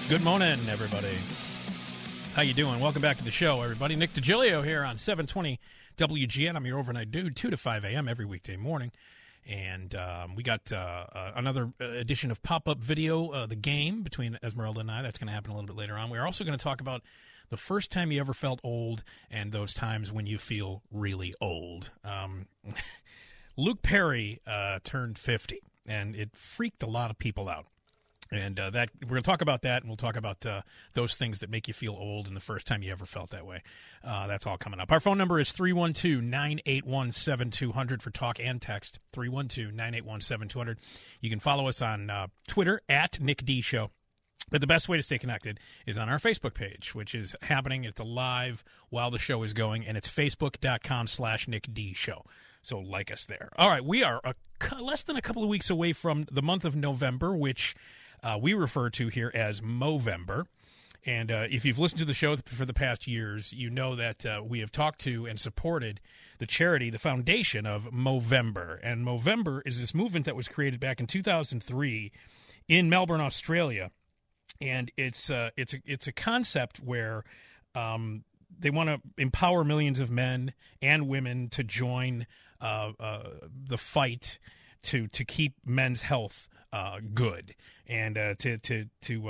Good morning, everybody. How you doing? Welcome back to the show, everybody. Nick DiGilio here on 720 WGN. I'm your overnight dude, 2 to 5 a.m. every weekday morning. And we got another edition of Pop-Up Video, the game between Esmeralda and I. That's going to happen a little bit later on. We're also going to talk about the first time you ever felt old and those times when you feel really old. Luke Perry turned 50, and it freaked a lot of people out. And that we're going to talk about that, and we'll talk about those things that make you feel old and the first time you ever felt that way. That's all coming up. Our phone number is 312-981-7200 for talk and text, 312-981-7200. You can follow us on Twitter, at Nick D Show. But the best way to stay connected is on our Facebook page, which is happening. It's alive while the show is going, and it's facebook.com/Nick D Show. So like us there. All right, we are less than a couple of weeks away from the month of November, which we refer to here as Movember. And if you've listened to the show for the past years, you know that we have talked to and supported the charity, the foundation of Movember. And Movember is this movement that was created back in 2003 in Melbourne, Australia. And it's a concept where they want to empower millions of men and women to join the fight to keep men's health good, and to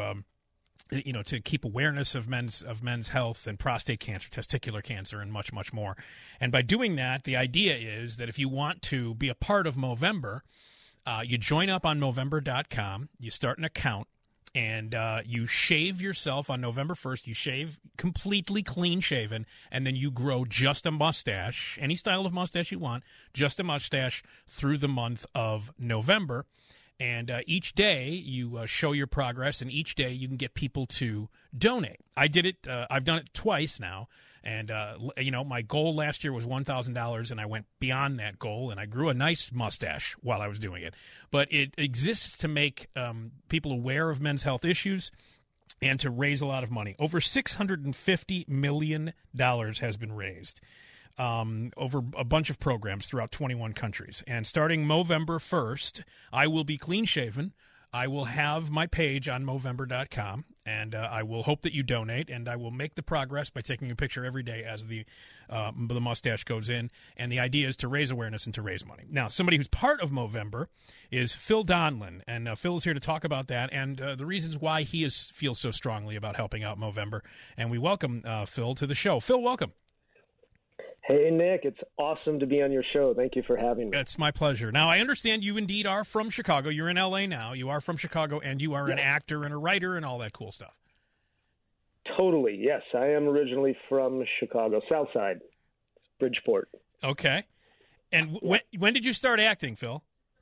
keep awareness of men's health and prostate cancer, testicular cancer, and much, much more. And by doing that, the idea is that if you want to be a part of Movember, you join up on Movember.com, you start an account, and you shave yourself on November 1st. You shave completely clean shaven, and then you grow just a mustache, any style of mustache you want, just a mustache through the month of November. And each day you show your progress, and each day you can get people to donate. I did it. I've done it twice now. And, my goal last year was $1,000, and I went beyond that goal, and I grew a nice mustache while I was doing it. But it exists to make people aware of men's health issues and to raise a lot of money. Over $650 million has been raised over a bunch of programs throughout 21 countries. And starting Movember 1st, I will be clean-shaven. I will have my page on Movember.com, and I will hope that you donate, and I will make the progress by taking a picture every day as the mustache goes in. And the idea is to raise awareness and to raise money. Now, somebody who's part of Movember is Phil Donlin, and Phil is here to talk about that and the reasons why he feels so strongly about helping out Movember. And we welcome Phil to the show. Phil, welcome. Hey, Nick, it's awesome to be on your show. Thank you for having me. It's my pleasure. Now, I understand you indeed are from Chicago. You're in L.A. now. You are from Chicago, and you are an actor and a writer and all that cool stuff. Totally, yes. I am originally from Chicago, South Side, Bridgeport. Okay. And when did you start acting, Phil?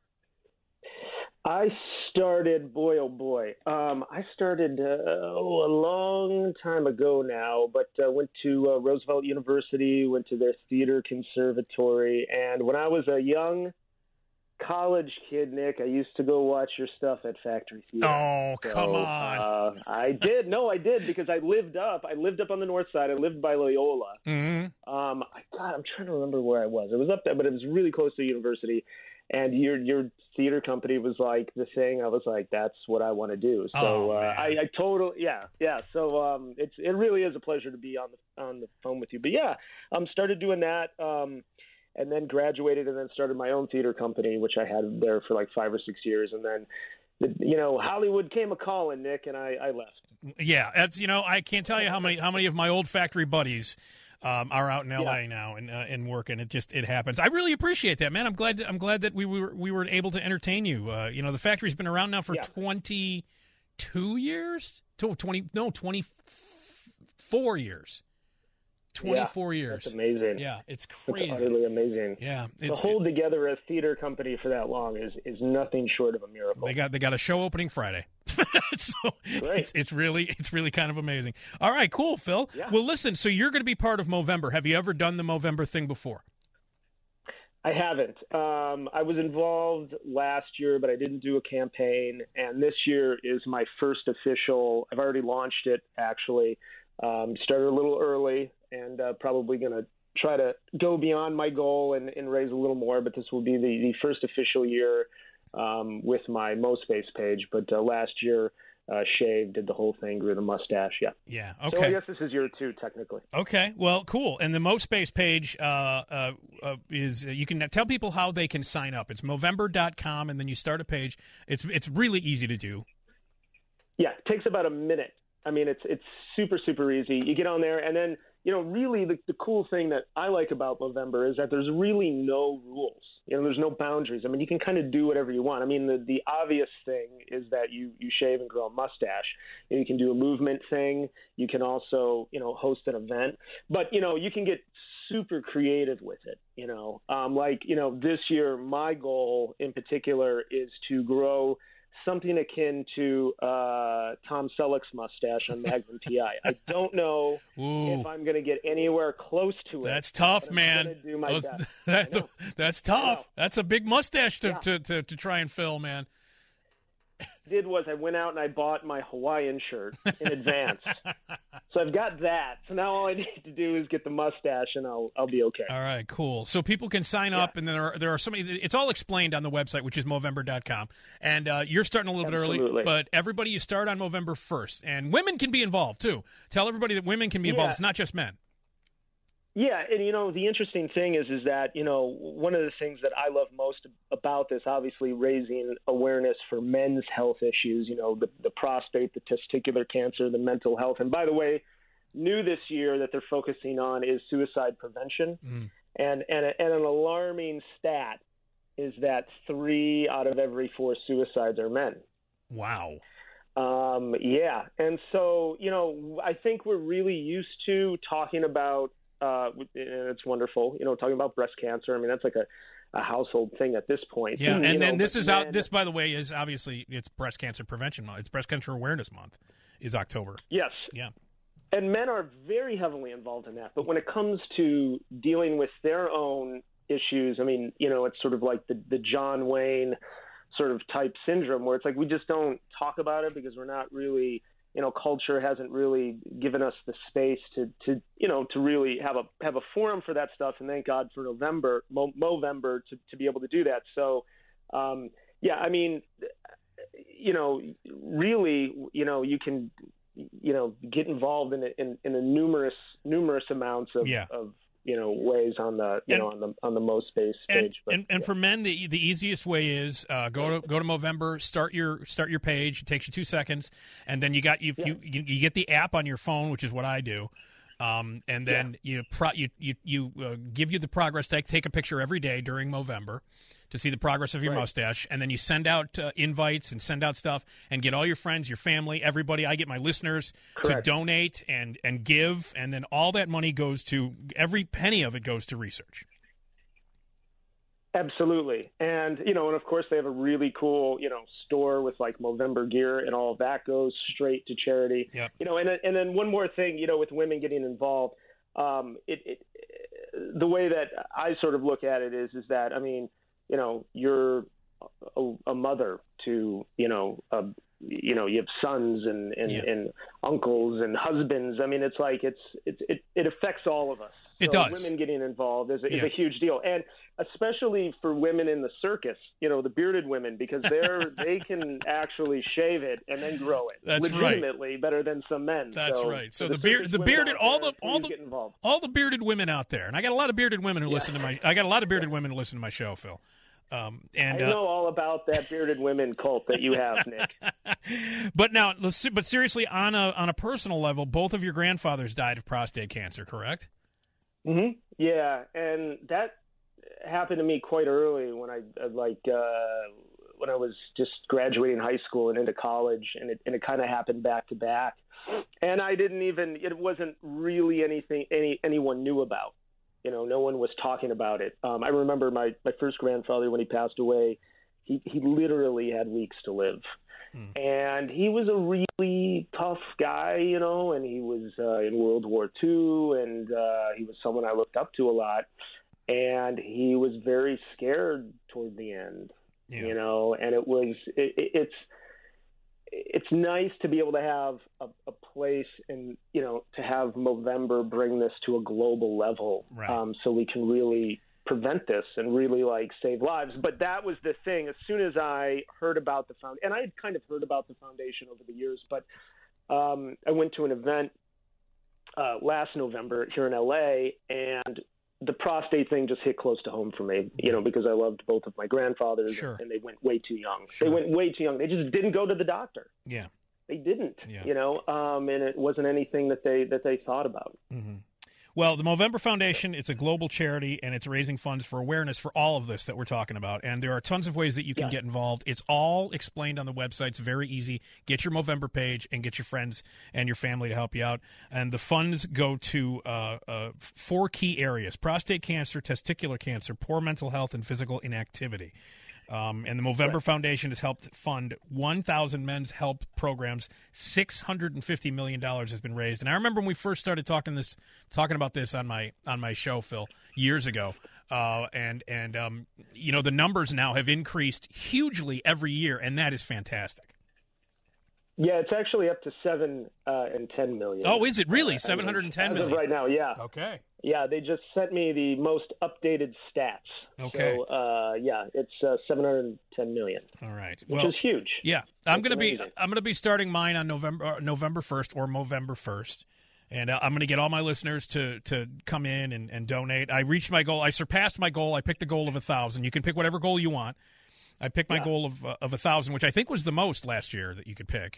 I started, boy, oh boy. I started a long time ago now, but went to Roosevelt University, went to their theater conservatory. And when I was a young college kid, Nick, I used to go watch your stuff at Factory Theater. Oh, come on. I did. No, I did, because I lived up on the north side. I lived by Loyola. Mm-hmm. I'm trying to remember where I was. It was up there, but it was really close to the university. And your theater company was like the thing. I was like, that's what I want to do. So I totally, yeah. So it really is a pleasure to be on the phone with you. But yeah, started doing that, and then graduated, and then started my own theater company, which I had there for like 5 or 6 years, and then Hollywood came a calling, Nick, and I left. Yeah, I can't tell you how many of my old factory buddies are out in L.A. now and working. It happens. I really appreciate that, man. I'm glad that we were able to entertain you. The factory's been around now for 22 years. 24 years. 24 years. That's amazing. Yeah, it's crazy. It's utterly amazing. Yeah, to hold together a theater company for that long is nothing short of a miracle. They got a show opening Friday. So Great. It's really kind of amazing. All right, cool, Phil. Yeah. Well, listen, so you're going to be part of Movember. Have you ever done the Movember thing before? I haven't. I was involved last year, but I didn't do a campaign. And this year is my first official. I've already launched it, actually. Started a little early, and probably going to try to go beyond my goal and raise a little more. But this will be the first official year with my MoSpace page. But last year shaved, did the whole thing, grew the mustache. Yeah. Yeah. Okay. So I guess this is year 2 technically. Okay. Well, cool. And the MoSpace page is you can tell people how they can sign up. It's Movember.com, and then you start a page. It's really easy to do. Yeah, it takes about a minute. I mean, it's super, super easy. You get on there, and then, really the cool thing that I like about Movember is that there's really no rules. There's no boundaries. I mean, you can kind of do whatever you want. I mean, the obvious thing is that you shave and grow a mustache. You can do a movement thing. You can also, host an event. But, you can get super creative with it, this year, my goal in particular is to grow something akin to Tom Selleck's mustache on Magnum PI. I don't know if I'm going to get anywhere close to it. That's tough, man. Do my best. That's tough. That's a big mustache to try and fill, man. Did was I went out and I bought my Hawaiian shirt in advance. So I've got that. So now all I need to do is get the mustache, and I'll be okay. All right, cool. So people can sign up, and there are so many. It's all explained on the website, which is Movember.com. And you're starting a little bit early, but everybody, you start on Movember 1st. And women can be involved, too. Tell everybody that women can be involved. It's not just men. Yeah, and the interesting thing is that one of the things that I love most about this, obviously raising awareness for men's health issues, the prostate, the testicular cancer, the mental health, and by the way, new this year that they're focusing on is suicide prevention, and an alarming stat is that 3 out of every 4 suicides are men. Wow. Yeah, and so I think we're really used to talking about. It's wonderful, talking about breast cancer. I mean, that's like a household thing at this point. Yeah, and then this is out. This, by the way, is obviously it's Breast Cancer Prevention Month. It's Breast Cancer Awareness Month. Is October. Yes. Yeah. And men are very heavily involved in that. But when it comes to dealing with their own issues, I mean, it's sort of like the John Wayne sort of type syndrome, where it's like we just don't talk about it because we're not really. Culture hasn't really given us the space to really have a forum for that stuff. And thank God for Movember to be able to do that. So, I mean, really, you can, get involved in a numerous amounts of ways on the on the MoSpace page. And for men, the easiest way is go to Movember, start your page. It takes you 2 seconds, and then you get the app on your phone, which is what I do. And then give you the progress. Take a picture every day during Movember to see the progress of your mustache, and then you send out invites and send out stuff and get all your friends, your family, everybody. I get my listeners to donate and give, and then all that money goes to every penny of it goes to research. Absolutely. And, and of course they have a really cool, store with like Movember gear, and all of that goes straight to charity. Yep. And then one more thing, with women getting involved, the way that I sort of look at it is that, I mean, you're a mother to, you have sons and uncles and husbands. I mean, it's like it affects all of us. It so does. Women getting involved is a huge deal, and especially for women in the circus, the bearded women, because they can actually shave it and then grow it. That's legitimately better than some men. That's right. So the bearded all the bearded women out there, and I got a lot of bearded women who listen to my show, Phil. I know all about that bearded women cult that you have, Nick. But seriously, on a personal level, both of your grandfathers died of prostate cancer, correct? Mm-hmm. Yeah, and that happened to me quite early when I was just graduating high school and into college, and it kind of happened back to back, and it wasn't really anything anyone knew about. No one was talking about it. I remember my first grandfather, when he passed away, he literally had weeks to live. And he was a really tough guy, and he was in World War II, and he was someone I looked up to a lot. And he was very scared toward the end, and it's nice to be able to have a place and, to have Movember bring this to a global level, right. So we can really prevent this and really like save lives. But that was the thing. As soon as I heard about the foundation, and I had kind of heard about the foundation over the years, but I went to an event last November here in LA, and the prostate thing just hit close to home for me, because I loved both of my grandfathers, sure. and they went way too young. Sure. They went way too young. They just didn't go to the doctor. Yeah. They didn't, yeah. And it wasn't anything that they thought about. Mm-hmm. Well, the Movember Foundation, it's a global charity, and it's raising funds for awareness for all of this that we're talking about. And there are tons of ways that you can get involved. It's all explained on the website. It's very easy. Get your Movember page and get your friends and your family to help you out. And the funds go to 4 key areas: prostate cancer, testicular cancer, poor mental health, and physical inactivity. And the Movember Foundation has helped fund 1,000 men's health programs. $650 million has been raised. And I remember when we first started talking about this on my show, Phil, years ago. The numbers now have increased hugely every year, and that is fantastic. Yeah, it's actually up to 7 and 10 million. Oh, is it really? 710 million? As of right now, yeah. Okay. Yeah, they just sent me the most updated stats. Okay. So, it's 710 million. All right. Which is huge. Yeah, I'm going to be starting mine on November 1st or Movember 1st. And I'm going to get all my listeners to come in and donate. I reached my goal. I surpassed my goal. I picked the goal of 1,000. You can pick whatever goal you want. I picked my goal of 1,000, which I think was the most last year that you could pick.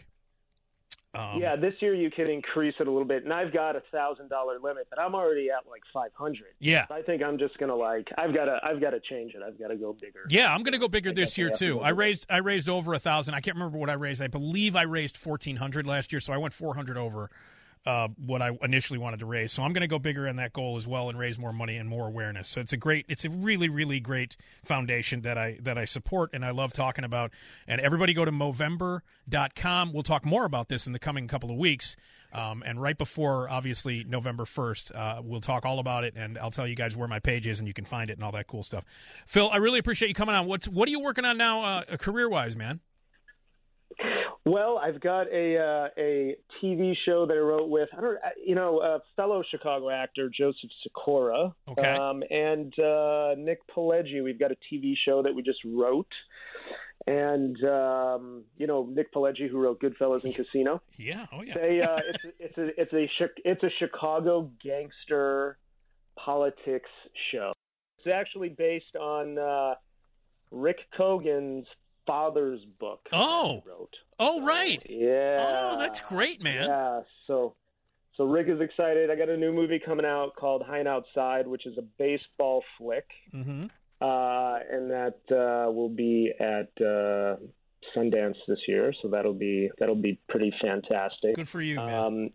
This year you can increase it a little bit, and I've got a $1,000 limit, but I'm already at like 500. Yeah, so I think I'm just gonna I've got to change it. I've got to go bigger. Yeah, I'm gonna go bigger this year too. I raised over 1,000. I can't remember what I raised. I believe I raised 1,400 last year, so I went 400 over what I initially wanted to raise. So I'm going to go bigger on that goal as well and raise more money and more awareness. So it's a really, really great foundation that I support and I love talking about. And everybody go to Movember.com. We'll talk more about this in the coming couple of weeks. And right before, obviously, November 1st, we'll talk all about it, and I'll tell you guys where my page is, and you can find it and all that cool stuff. Phil, I really appreciate you coming on. What are you working on now career-wise, man? Well, I've got a TV show that I wrote with a fellow Chicago actor, Joseph Sikora, and Nick Pileggi. We've got a TV show that we just wrote, and Nick Pileggi, who wrote Goodfellas and Casino. Yeah, oh yeah. It's a Chicago gangster politics show. It's actually based on Rick Cogan's father's book. Oh, he wrote. Oh, right. Yeah. Oh, that's great, man. Yeah. So Rick is excited. I got a new movie coming out called High and Outside, which is a baseball flick. Mm-hmm. And that will be at Sundance this year. So that'll be pretty fantastic. Good for you, man.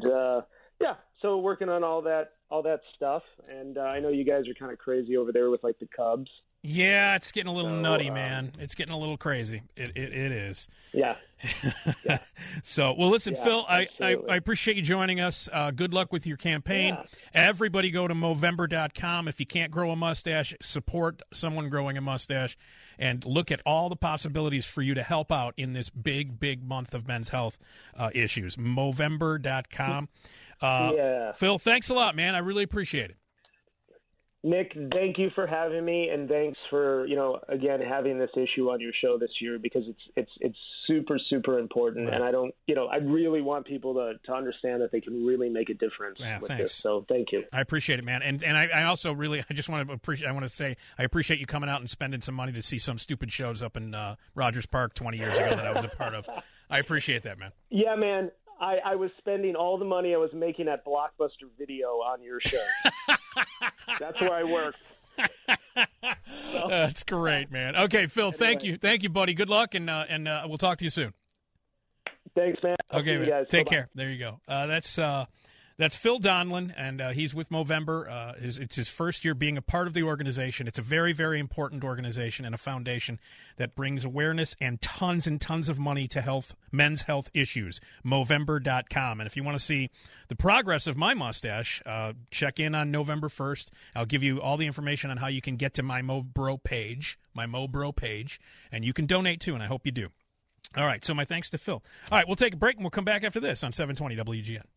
So working on all that stuff. And I know you guys are kind of crazy over there with like the Cubs. Yeah, it's getting a little nutty, man. It's getting a little crazy. It is. Yeah. Yeah. So, well, listen, Phil, I appreciate you joining us. Good luck with your campaign. Yeah. Everybody go to Movember.com. If you can't grow a mustache, support someone growing a mustache and look at all the possibilities for you to help out in this big, big month of men's health issues. Movember.com. Phil, thanks a lot, man. I really appreciate it. Nick, thank you for having me, and thanks for again having this issue on your show this year, because it's super, super important, right. And I really want people to understand that they can really make a difference with this. So thank you. I appreciate it, man, and I also really I want to say I appreciate you coming out and spending some money to see some stupid shows up in Rogers Park 20 years ago that I was a part of. I appreciate that, man. Yeah, man. I was spending all the money I was making at Blockbuster Video on your show. That's where I worked. That's great, man. Okay, Phil, anyway. Thank you, buddy. Good luck, and we'll talk to you soon. Thanks, man. Okay, man. You guys. Take Bye-bye. care. There you go. That's Phil Donlin, and he's with Movember. It's his first year being a part of the organization. It's a very, very important organization and a foundation that brings awareness and tons of money to men's health issues. Movember.com. And if you want to see the progress of my mustache, check in on November 1st. I'll give you all the information on how you can get to my Mobro page, and you can donate too, and I hope you do. All right, so my thanks to Phil. All right, we'll take a break, and we'll come back after this on 720 WGN.